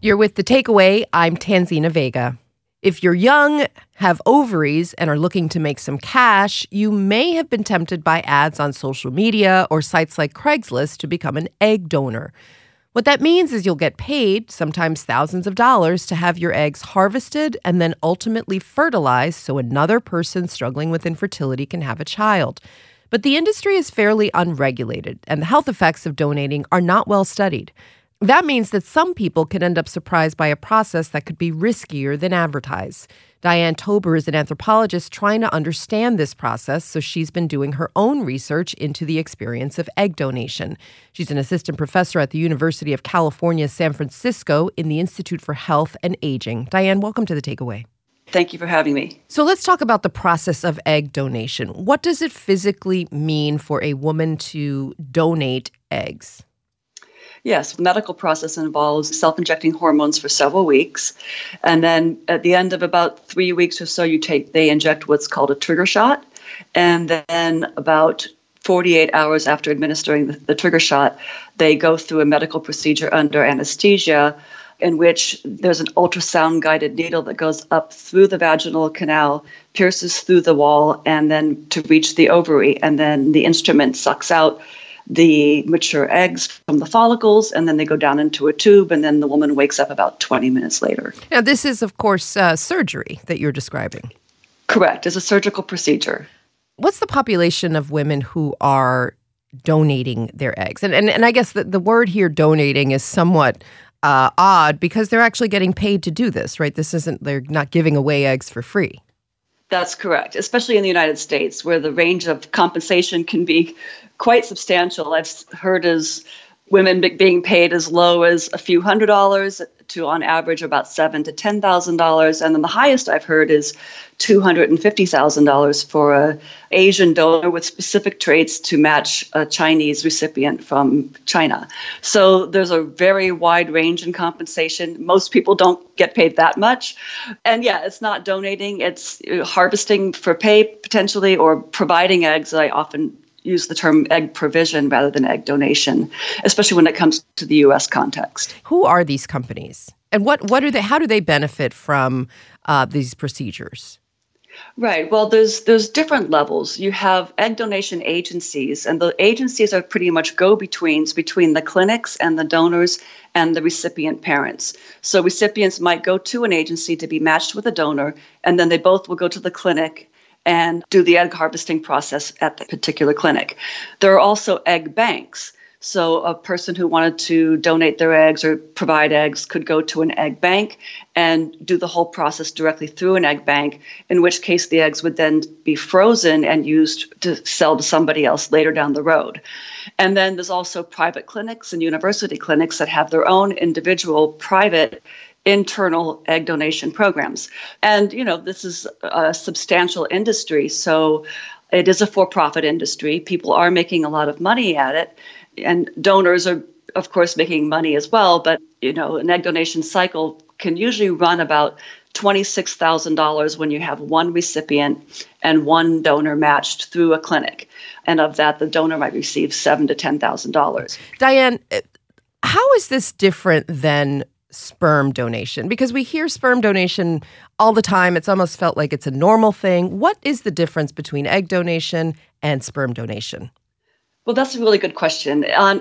You're with The Takeaway. I'm Tanzina Vega. If you're young, have ovaries, and are looking to make some cash, you may have been tempted by ads on social media or sites like Craigslist to become an egg donor. What that means is you'll get paid, sometimes thousands of dollars, to have your eggs harvested and then ultimately fertilized so another person struggling with infertility can have a child. But the industry is fairly unregulated, and the health effects of donating are not well studied. That means that some people can end up surprised by a process that could be riskier than advertised. Diane Tober is an anthropologist trying to understand this process, so she's been doing her own research into the experience of egg donation. She's an assistant professor at the University of California, San Francisco in the Institute for Health and Aging. Diane, welcome to The Takeaway. Thank you for having me. So let's talk about the process of egg donation. What does it physically mean for a woman to donate eggs? Yes, the medical process involves self-injecting hormones for several weeks. And then at the end of about 3 weeks or so, they inject what's called a trigger shot. And then about 48 hours after administering the trigger shot, they go through a medical procedure under anesthesia in which there's an ultrasound-guided needle that goes up through the vaginal canal, pierces through the wall, and then to reach the ovary. And then the instrument sucks out the mature eggs from the follicles, and then they go down into a tube, and then the woman wakes up about 20 minutes later. Now, this is, of course, surgery that you're describing. Correct. It's a surgical procedure. What's the population of women who are donating their eggs? And I guess the word here, donating, is somewhat odd because they're actually getting paid to do this, right? They're not giving away eggs for free. That's correct, especially in the United States, where the range of compensation can be quite substantial. I've heard as women being paid as low as a few $100s to, on average, about $7,000 to $10,000, and then the highest I've heard is $250,000 for an Asian donor with specific traits to match a Chinese recipient from China. So there's a very wide range in compensation. Most people don't get paid that much. And yeah, it's not donating, it's harvesting for pay potentially, or providing eggs. I often use the term egg provision rather than egg donation, especially when it comes to the U.S. context. Who are these companies? And what are they? How do they benefit from these procedures? Right. Well, there's different levels. You have egg donation agencies, and the agencies are pretty much go-betweens between the clinics and the donors and the recipient parents. So recipients might go to an agency to be matched with a donor, and then they both will go to the clinic and do the egg harvesting process at the particular clinic. There are also egg banks. So a person who wanted to donate their eggs or provide eggs could go to an egg bank and do the whole process directly through an egg bank, in which case the eggs would then be frozen and used to sell to somebody else later down the road. And then there's also private clinics and university clinics that have their own individual private internal egg donation programs. And, this is a substantial industry. So it is a for-profit industry. People are making a lot of money at it. And donors are, of course, making money as well. But, an egg donation cycle can usually run about $26,000 when you have one recipient and one donor matched through a clinic. And of that, the donor might receive $7,000 to $10,000. Diane, how is this different than sperm donation? Because we hear sperm donation all the time. It's almost felt like it's a normal thing. What is the difference between egg donation and sperm donation? Well, that's a really good question.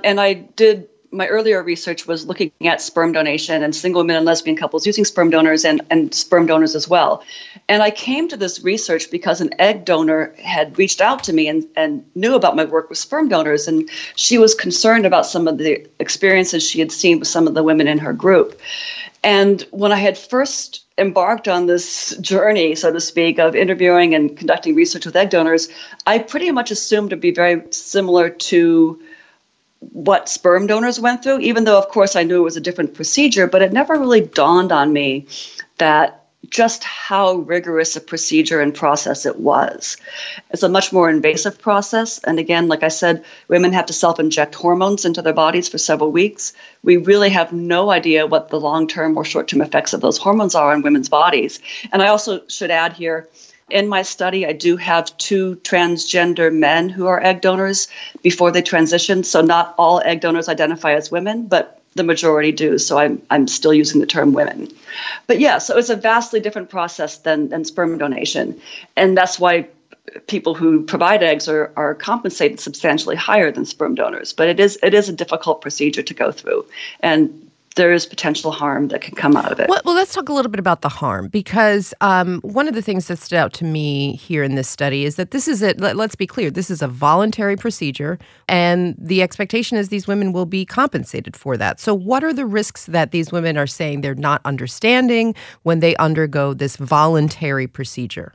My earlier research was looking at sperm donation and single women and lesbian couples using sperm donors and sperm donors as well. And I came to this research because an egg donor had reached out to me and knew about my work with sperm donors. And she was concerned about some of the experiences she had seen with some of the women in her group. And when I had first embarked on this journey, so to speak, of interviewing and conducting research with egg donors, I pretty much assumed to be very similar to what sperm donors went through, even though, of course, I knew it was a different procedure, but it never really dawned on me that just how rigorous a procedure and process it was. It's a much more invasive process. And again, like I said, women have to self-inject hormones into their bodies for several weeks. We really have no idea what the long-term or short-term effects of those hormones are on women's bodies. And I also should add here, in my study, I do have 2 transgender men who are egg donors before they transition. So not all egg donors identify as women, but the majority do. So I'm still using the term women. But yeah, so it's a vastly different process than sperm donation. And that's why people who provide eggs are compensated substantially higher than sperm donors. But it is a difficult procedure to go through. And there is potential harm that can come out of it. Well, let's talk a little bit about the harm, because one of the things that stood out to me here in this study is that let's be clear, this is a voluntary procedure, and the expectation is these women will be compensated for that. So what are the risks that these women are saying they're not understanding when they undergo this voluntary procedure?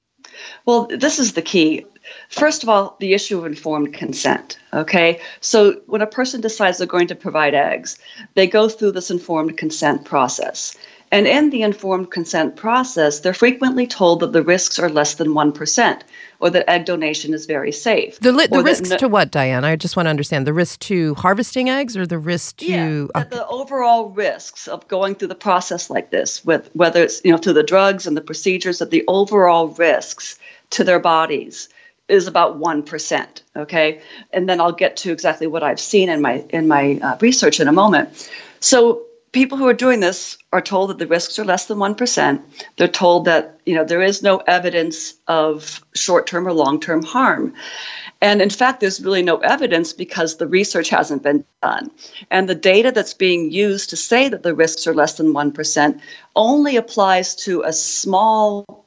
Well, this is the key. First of all, the issue of informed consent, okay? So when a person decides they're going to provide eggs, they go through this informed consent process. And in the informed consent process, they're frequently told that the risks are less than 1%, or that egg donation is very safe. The risks to what, Diane? I just want to understand. The risk to harvesting eggs, or the risk to... Yeah, the overall risks of going through the process like this, with whether it's through the drugs and the procedures, that the overall risks to their bodies is about 1%, okay? And then I'll get to exactly what I've seen in my research in a moment. So people who are doing this are told that the risks are less than 1%. They're told that there is no evidence of short-term or long-term harm. And in fact, there's really no evidence because the research hasn't been done. And the data that's being used to say that the risks are less than 1% only applies to a small,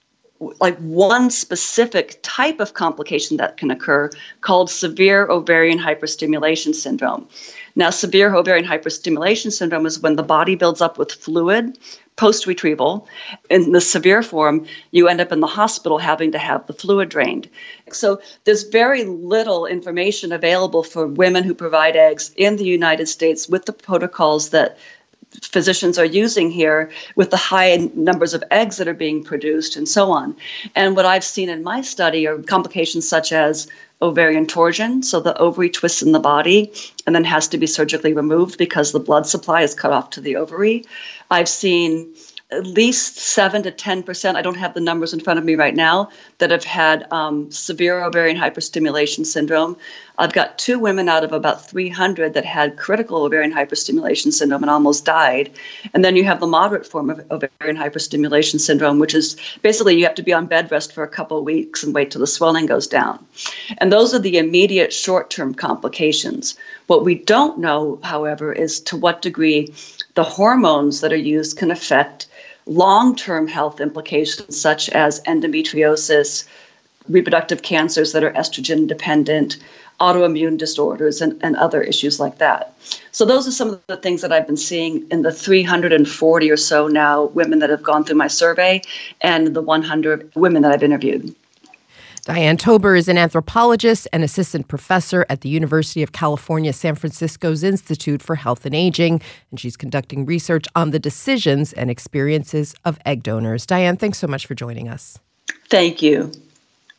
like one specific type of complication that can occur called severe ovarian hyperstimulation syndrome. Now, severe ovarian hyperstimulation syndrome is when the body builds up with fluid post-retrieval. In the severe form, you end up in the hospital having to have the fluid drained. So there's very little information available for women who provide eggs in the United States with the protocols that physicians are using here, with the high numbers of eggs that are being produced and so on. And what I've seen in my study are complications such as ovarian torsion, so the ovary twists in the body and then has to be surgically removed because the blood supply is cut off to the ovary. I've seen at least 7 to 10%, I don't have the numbers in front of me right now, that have had severe ovarian hyperstimulation syndrome. I've got 2 women out of about 300 that had critical ovarian hyperstimulation syndrome and almost died. And then you have the moderate form of ovarian hyperstimulation syndrome, which is basically you have to be on bed rest for a couple of weeks and wait till the swelling goes down. And those are the immediate short-term complications. What we don't know, however, is to what degree the hormones that are used can affect long-term health implications such as endometriosis, reproductive cancers that are estrogen dependent, autoimmune disorders, and other issues like that. So those are some of the things that I've been seeing in the 340 or so now women that have gone through my survey and the 100 women that I've interviewed. Diane Tober is an anthropologist and assistant professor at the University of California, San Francisco's Institute for Health and Aging, and she's conducting research on the decisions and experiences of egg donors. Diane, thanks so much for joining us. Thank you.